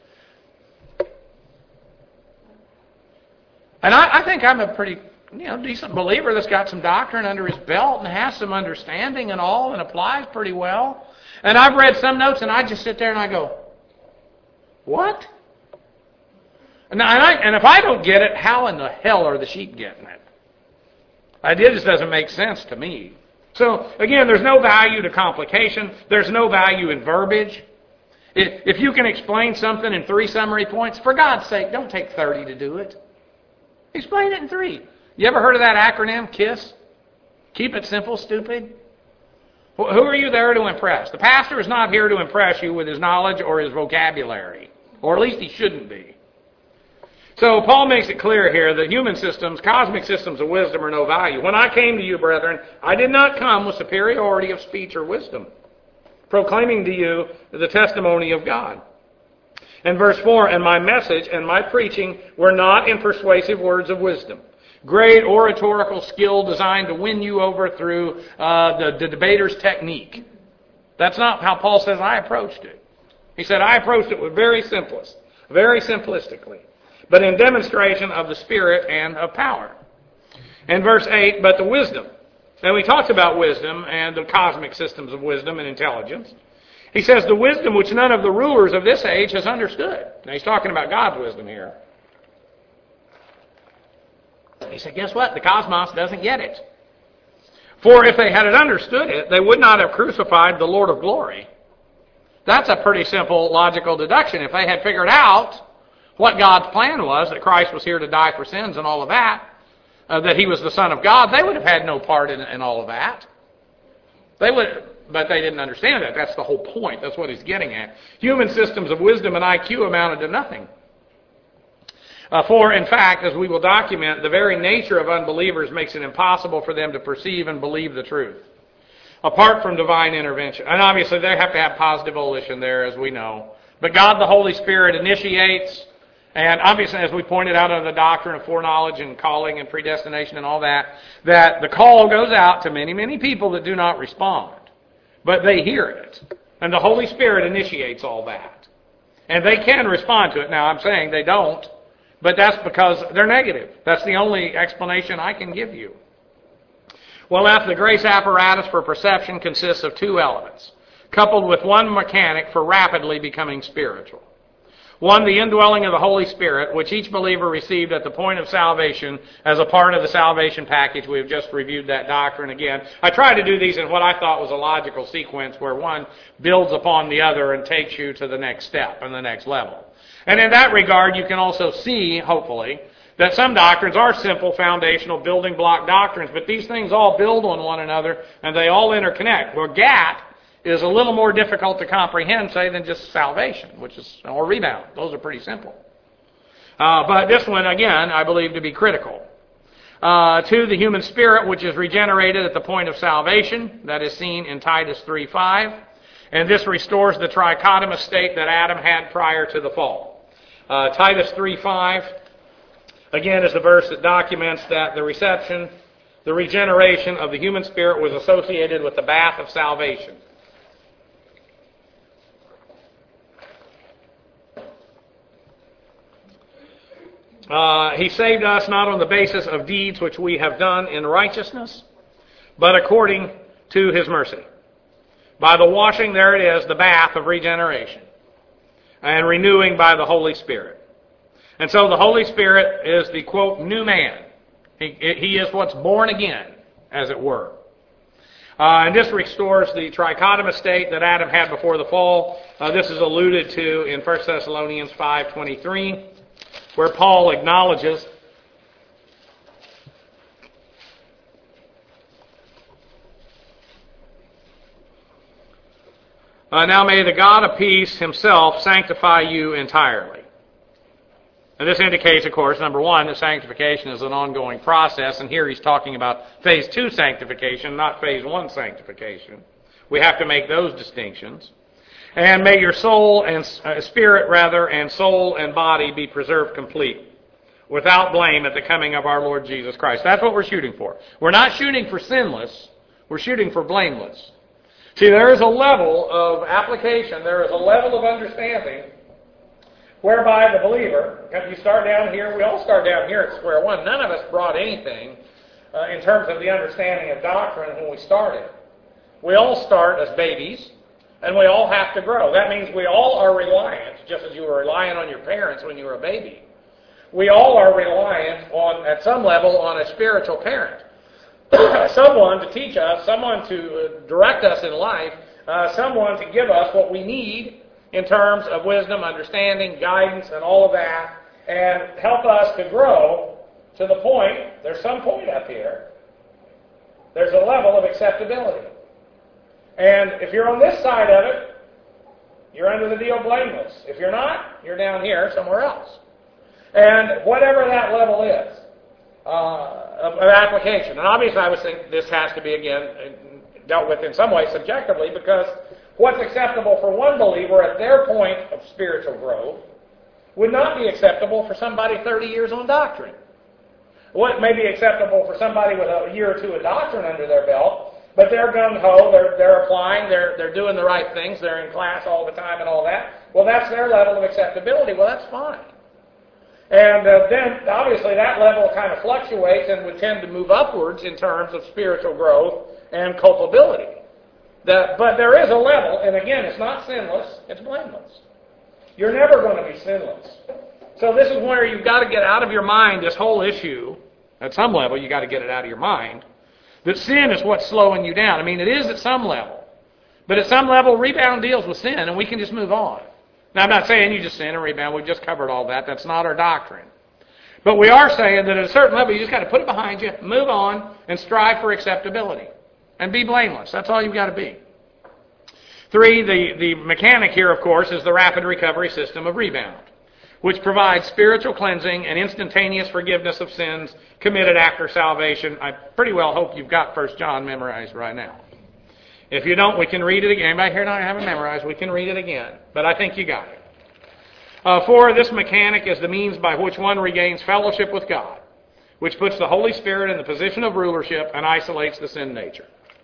and I, I think I'm a pretty, you know, decent believer that's got some doctrine under his belt and has some understanding and all and applies pretty well. And I've read some notes, and I just sit there and I go, what? And, I, and if I don't get it, how in the hell are the sheep getting it? It just doesn't make sense to me. So, again, there's no value to complication. There's no value in verbiage. If you can explain something in three summary points, for God's sake, don't take thirty to do it. Explain it in three. You ever heard of that acronym, KISS? Keep it simple, stupid. Who are you there to impress? The pastor is not here to impress you with his knowledge or his vocabulary. Or at least he shouldn't be. So Paul makes it clear here that human systems, cosmic systems of wisdom are no value. When I came to you, brethren, I did not come with superiority of speech or wisdom, proclaiming to you the testimony of God. And verse four, and my message and my preaching were not in persuasive words of wisdom, great oratorical skill designed to win you over through uh, the, the debater's technique. That's not how Paul says I approached it. He said I approached it with very simplest, very simplistically, but in demonstration of the Spirit and of power. And verse eight, but the wisdom. And we talked about wisdom and the cosmic systems of wisdom and intelligence. He says the wisdom which none of the rulers of this age has understood. Now he's talking about God's wisdom here. He said, guess what? The cosmos doesn't get it. For if they had understood it, they would not have crucified the Lord of glory. That's a pretty simple logical deduction. If they had figured out what God's plan was, that Christ was here to die for sins and all of that, uh, that he was the Son of God, they would have had no part in, in all of that. They would, but they didn't understand that. That's the whole point. That's what he's getting at. Human systems of wisdom and I Q amounted to nothing. Uh, for, in fact, as we will document, the very nature of unbelievers makes it impossible for them to perceive and believe the truth. apart from divine intervention. And obviously they have to have positive volition there, as we know. But God the Holy Spirit initiates, and obviously as we pointed out in the doctrine of foreknowledge and calling and predestination and all that, that the call goes out to many, many people that do not respond. But they hear it. And the Holy Spirit initiates all that. And they can respond to it. Now I'm saying they don't, but that's because they're negative. That's the only explanation I can give you. Well, after the grace apparatus for perception consists of two elements, coupled with one mechanic for rapidly becoming spiritual. One, the indwelling of the Holy Spirit, which each believer received at the point of salvation as a part of the salvation package. We have just reviewed that doctrine again. I tried to do these in what I thought was a logical sequence where one builds upon the other and takes you to the next step and the next level. And in that regard, you can also see, hopefully, that some doctrines are simple, foundational, building block doctrines, but these things all build on one another and they all interconnect. Where G A T is a little more difficult to comprehend, say, than just salvation, which is, or rebound. Those are pretty simple. Uh, but this one, again, I believe to be critical. Uh, two, the human spirit, which is regenerated at the point of salvation. That is seen in Titus three five. And this restores the trichotomous state that Adam had prior to the fall. Uh, Titus three five, again, is the verse that documents that the reception, the regeneration of the human spirit was associated with the bath of salvation. Uh, he saved us not on the basis of deeds which we have done in righteousness, but according to His mercy. By the washing, there it is, the bath of regeneration, and renewing by the Holy Spirit. And so the Holy Spirit is the, quote, new man. He, he is what's born again, as it were. Uh, and this restores the trichotomous state that Adam had before the fall. Uh, this is alluded to in First Thessalonians five twenty-three. Where Paul acknowledges uh, now may the God of peace Himself sanctify you entirely. And this indicates, of course, number one, that sanctification is an ongoing process, and here he's talking about phase two sanctification, not phase one sanctification. We have to make those distinctions. And may your soul and uh, spirit, rather, and soul and body be preserved complete, without blame at the coming of our Lord Jesus Christ. That's what we're shooting for. We're not shooting for sinless. We're shooting for blameless. See, there is a level of application, there is a level of understanding, whereby the believer, if you start down here, we all start down here at square one. None of us brought anything uh, in terms of the understanding of doctrine when we started. We all start as babies. And we all have to grow. That means we all are reliant, just as you were reliant on your parents when you were a baby. We all are reliant on, at some level, on a spiritual parent. Someone to teach us, someone to direct us in life, uh, someone to give us what we need in terms of wisdom, understanding, guidance, and all of that, and help us to grow to the point, there's some point up here, there's a level of acceptability. And if you're on this side of it, you're under the deal blameless. If you're not, you're down here somewhere else. And whatever that level is uh, of, of application. And obviously I would think this has to be, again, dealt with in some way subjectively, because what's acceptable for one believer at their point of spiritual growth would not be acceptable for somebody thirty years on doctrine. What may be acceptable for somebody with a year or two of doctrine under their belt, but they're gung-ho, they're, they're applying, they're, they're doing the right things, they're in class all the time and all that. Well, that's their level of acceptability. Well, that's fine. And uh, then, obviously, that level kind of fluctuates and would tend to move upwards in terms of spiritual growth and culpability. The, but there is a level, and again, it's not sinless, it's blameless. You're never going to be sinless. So this is where you've got to get out of your mind this whole issue. At some level, you've got to get it out of your mind. That sin is what's slowing you down. I mean, it is at some level. But at some level, rebound deals with sin, and we can just move on. Now, I'm not saying you just sin and rebound. We've just covered all that. That's not our doctrine. But we are saying that at a certain level, you just got to put it behind you, move on, and strive for acceptability. And be blameless. That's all you've got to be. Three, the, the mechanic here, of course, is the rapid recovery system of rebound, which provides spiritual cleansing and instantaneous forgiveness of sins committed after salvation. I pretty well hope you've got First John memorized right now. If you don't, we can read it again. Anybody here not have it memorized? We can read it again. But I think you got it. Uh, four, this mechanic is the means by which one regains fellowship with God, which puts the Holy Spirit in the position of rulership and isolates the sin nature.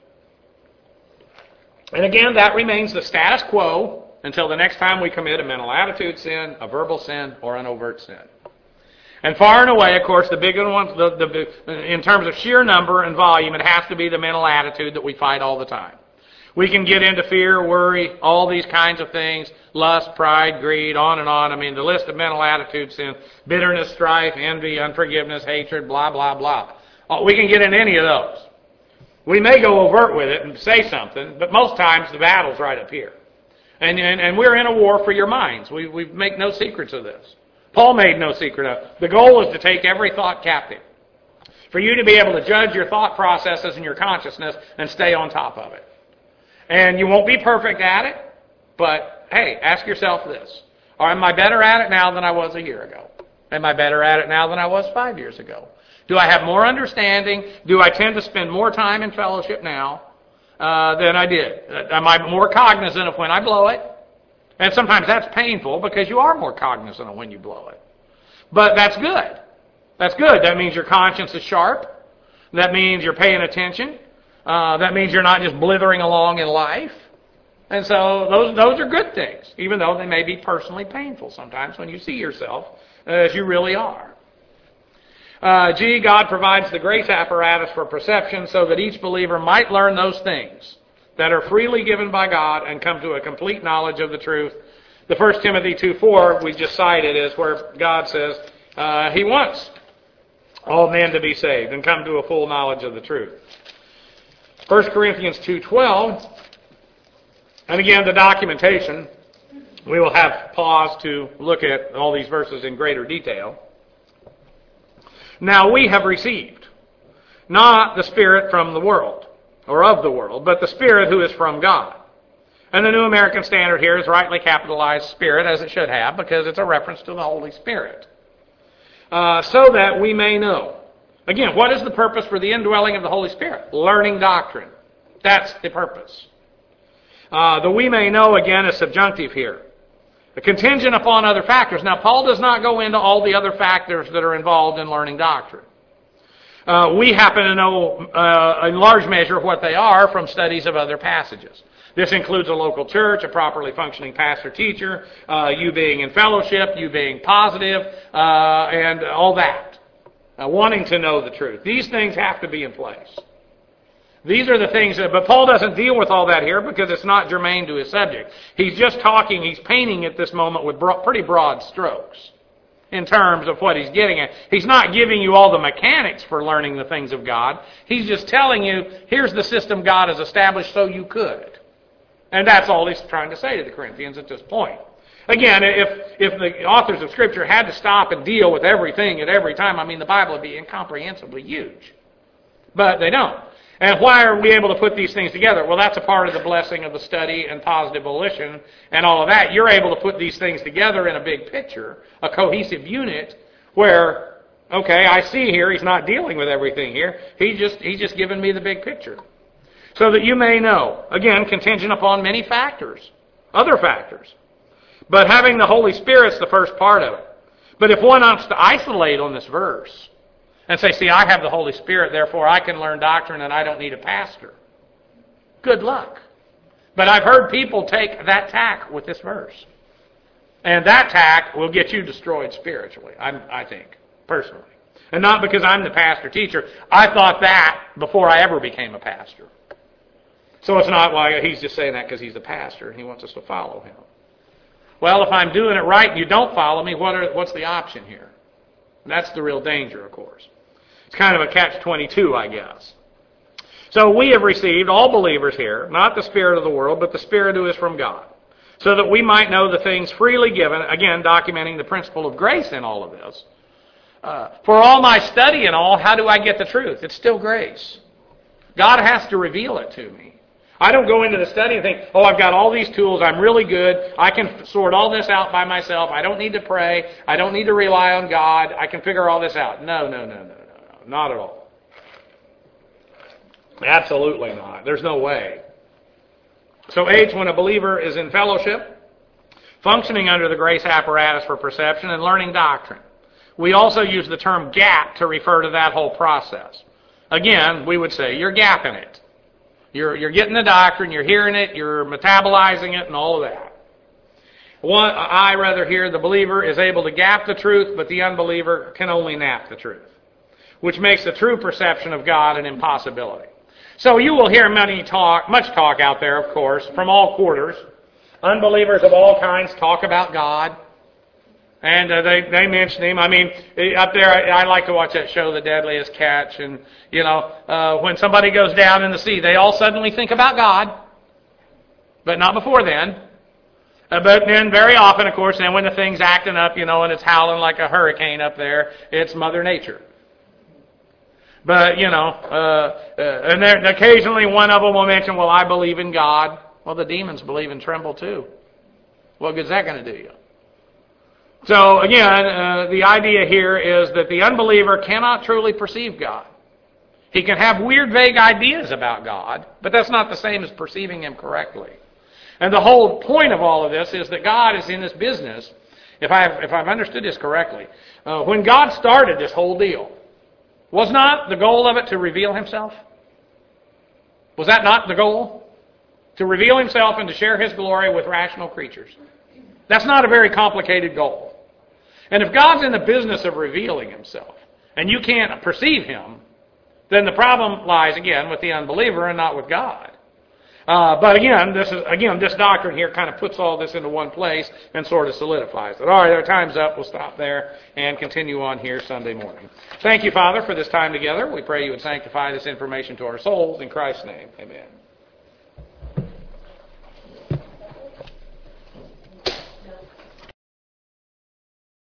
And again, that remains the status quo until the next time we commit a mental attitude sin, a verbal sin, or an overt sin. And far and away, of course, the bigger one, the, the, in terms of sheer number and volume, it has to be the mental attitude that we fight all the time. We can get into fear, worry, all these kinds of things, lust, pride, greed, on and on. I mean, the list of mental attitude sins, bitterness, strife, envy, unforgiveness, hatred, blah, blah, blah. Oh, we can get into any of those. We may go overt with it and say something, but most times the battle's right up here. And, and, and we're in a war for your minds. We, we make no secrets of this. Paul made no secret of it. The goal is to take every thought captive. For you to be able to judge your thought processes and your consciousness and stay on top of it. And you won't be perfect at it, but hey, ask yourself this. Or am I better at it now than I was a year ago? Am I better at it now than I was five years ago? Do I have more understanding? Do I tend to spend more time in fellowship now uh, than I did? Am I more cognizant of when I blow it? And sometimes that's painful because you are more cognizant of when you blow it. But that's good. That's good. That means your conscience is sharp. That means you're paying attention. Uh, that means you're not just blithering along in life. And so those those are good things, even though they may be personally painful sometimes when you see yourself as you really are. Uh, G, God provides the grace apparatus for perception so that each believer might learn those things that are freely given by God and come to a complete knowledge of the truth. The First Timothy two four we just cited is where God says uh, He wants all men to be saved and come to a full knowledge of the truth. First Corinthians two twelve, and again the documentation, we will have pause to look at all these verses in greater detail. Now we have received not the Spirit from the world, or of the world, but the Spirit who is from God. And the New American Standard here is rightly capitalized Spirit, as it should have, because it's a reference to the Holy Spirit. Uh, so that we may know. Again, what is the purpose for the indwelling of the Holy Spirit? Learning doctrine. That's the purpose. Uh, the we may know, again, is subjunctive here. A contingent upon other factors. Now, Paul does not go into all the other factors that are involved in learning doctrine. Uh, we happen to know uh, in large measure what they are from studies of other passages. This includes a local church, a properly functioning pastor-teacher, uh, you being in fellowship, you being positive, uh, and all that. Uh, wanting to know the truth. These things have to be in place. These are the things that, but Paul doesn't deal with all that here because it's not germane to his subject. He's just talking, he's painting at this moment with bro- pretty broad strokes in terms of what he's getting at. He's not giving you all the mechanics for learning the things of God. He's just telling you, here's the system God has established so you could. And that's all he's trying to say to the Corinthians at this point. Again, if if the authors of Scripture had to stop and deal with everything at every time, I mean, the Bible would be incomprehensibly huge. But they don't. And why are we able to put these things together? Well, that's a part of the blessing of the study and positive volition and all of that. You're able to put these things together in a big picture, a cohesive unit, where, okay, I see here, he's not dealing with everything here. He just he's just giving me the big picture. So that you may know, again, contingent upon many factors, other factors. But having the Holy Spirit's the first part of it. But if one wants to isolate on this verse and say, see, I have the Holy Spirit, therefore I can learn doctrine and I don't need a pastor. Good luck. But I've heard people take that tack with this verse. And that tack will get you destroyed spiritually, I'm, I think, personally. And not because I'm the pastor-teacher. I thought that before I ever became a pastor. So it's not why he's just saying that because he's the pastor and he wants us to follow him. Well, if I'm doing it right and you don't follow me, what are, what's the option here? And that's the real danger, of course. It's kind of a catch twenty-two, I guess. So we have received, all believers here, not the spirit of the world, but the Spirit who is from God, so that we might know the things freely given, again, documenting the principle of grace in all of this. Uh, for all my study and all, how do I get the truth? It's still grace. God has to reveal it to me. I don't go into the study and think, oh, I've got all these tools, I'm really good, I can sort all this out by myself, I don't need to pray, I don't need to rely on God, I can figure all this out. No, no, no, no, no, no, not at all. Absolutely not. There's no way. So H, when a believer is in fellowship, functioning under the grace apparatus for perception and learning doctrine. We also use the term gap to refer to that whole process. Again, we would say you're gapping it. You're, you're getting the doctrine, you're hearing it, you're metabolizing it, and all of that. One, I rather hear the believer is able to gap the truth, but the unbeliever can only nap the truth, which makes the true perception of God an impossibility. So you will hear many talk, much talk out there, of course, from all quarters. Unbelievers of all kinds talk about God, and uh, they they mention Him. I mean, up there, I, I like to watch that show, The Deadliest Catch, and you know, uh, when somebody goes down in the sea, they all suddenly think about God, but not before then. Uh, but then very often, of course, then when the thing's acting up, you know, and it's howling like a hurricane up there, it's Mother Nature. But, you know, uh, uh, and, there, and occasionally one of them will mention, well, I believe in God. Well, the demons believe and tremble too. What good's that going to do you? So, again, uh, the idea here is that the unbeliever cannot truly perceive God. He can have weird, vague ideas about God, but that's not the same as perceiving Him correctly. And the whole point of all of this is that God is in this business, if I've, if I've understood this correctly. Uh, when God started this whole deal, was not the goal of it to reveal Himself? Was that not the goal? To reveal Himself and to share His glory with rational creatures. That's not a very complicated goal. And if God's in the business of revealing Himself, and you can't perceive Him, then the problem lies again with the unbeliever and not with God. Uh, but again, this is again this doctrine here kind of puts all this into one place and sort of solidifies it. All right, our time's up. We'll stop there and continue on here Sunday morning. Thank you, Father, for this time together. We pray You would sanctify this information to our souls. In Christ's name, amen.